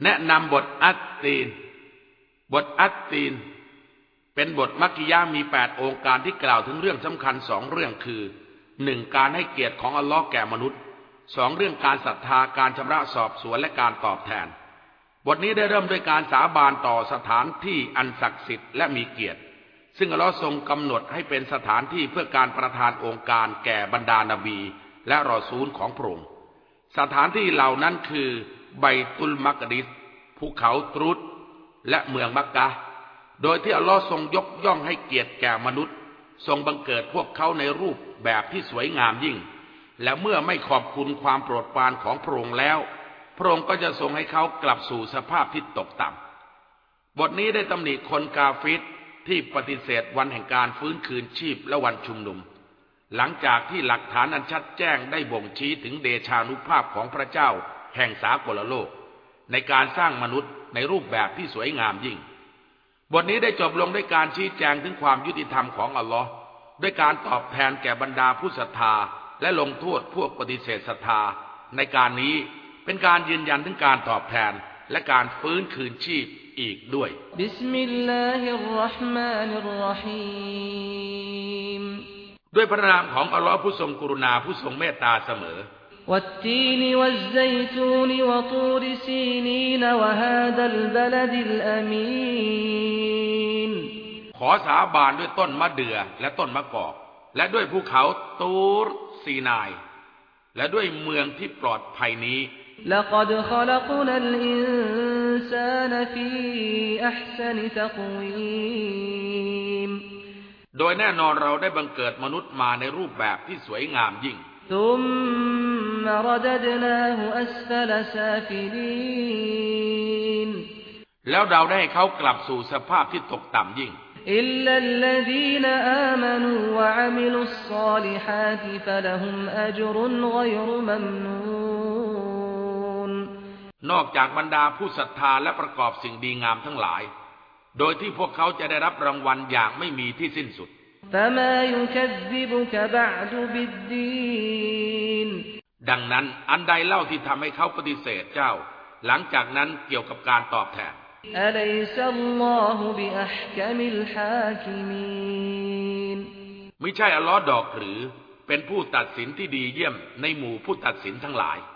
แนะนำบทอัตตีนบทอัตตีนเป็นบทมักกิยะห์มี8องค์การที่กล่าวถึงเรื่องสำคัญ2เรื่องคือ 1. การให้เกียรติของอัลลอฮ์แก่มนุษย์ 2. เรื่องการศรัทธาการชำระสอบสวนและการตอบแทนบทนี้ได้เริ่มด้วยการสาบานต่อสถานที่อันศักดิ์สิทธิ์และมีเกียรติซึ่งอัลลอฮ์ทรงกำหนดให้เป็นสถานที่เพื่อการประทานองค์การแก่บรรดานบีและรอซูลของพระองค์สถานที่เหล่านั้นคือไบตุลมักดิสภูเขาตรุดและเมืองมักกะฮ์โดยที่อัลลอฮ์ทรงยกย่องให้เกียรติแก่มนุษย์ทรงบังเกิดพวกเขาในรูปแบบที่สวยงามยิ่งและเมื่อไม่ขอบคุณความโปรดปรานของพระองค์แล้วพระองค์ก็จะทรงให้เขากลับสู่สภาพที่ตกต่ำบทนี้ได้ตำหนิคนกาฟิรที่ปฏิเสธวันแห่งการฟื้นคืนชีพและวันชุมนุมหลังจากที่หลักฐานอันชัดแจ้งได้บ่งชี้ถึงเดชานุภาพของพระเจ้าแห่งสากลโลกในการสร้างมนุษย์ในรูปแบบที่สวยงามยิ่งบทนี้ได้จบลงด้วยการชี้แจงถึงความยุติธรรมของอัลลอฮ์ด้วยการตอบแทนแก่บรรดาผู้ศรัทธาและลงโทษพวกปฏิเสธศรัทธาในการนี้เป็นการยืนยันถึงการตอบแทนและการฟื้นคืนชีพอีกด้วยบิสมิลลาฮิรเราะห์มานิรเราะฮีมด้วยพระนามของอัลลอฮ์ผู้ทรงกรุณาผู้ทรงเมตตาเสมอวัตตีนวัซซัยตูนวะตูรซีนีนวะฮาดัลบะลดิลอามีนขอสาบานด้วยต้นมะเดื่อและต้นมะกอกและด้วยภูเขาตูรซีนายและด้วยเมืองที่ปลอดภัยนี้لقد خلقنا الإنسان في أحسن تقويم โดยแน่นอนเราได้บังเกิดมนุษย์มาในรูปแบบที่สวยงามยิ่ง ثم رددناه أسفل سافلين แล้วเราได้ให้เขากลับสู่สภาพที่ตกต่ำยิ่ง إلا الذين آمنوا وعملوا الصالحات فلهم أجر غير ممنونนอกจากบรรดาผู้ศรัทธาและประกอบสิ่งดีงามทั้งหลายโดยที่พวกเขาจะได้รับรางวัลอย่างไม่มีที่สิ้นสุด فما يكذبك بعد بالدين ดังนั้นอันใดเล่าที่ทำให้เขาปฏิเสธเจ้าหลังจากนั้นเกี่ยวกับการตอบแทนأليس الله بأحكم الحاكمين ไม่ใช่อัลลอฮ์ดอกหรือเป็นผู้ตัดสินที่ดีเยี่ยมในหมู่ผู้ตัดสินทั้งหลาย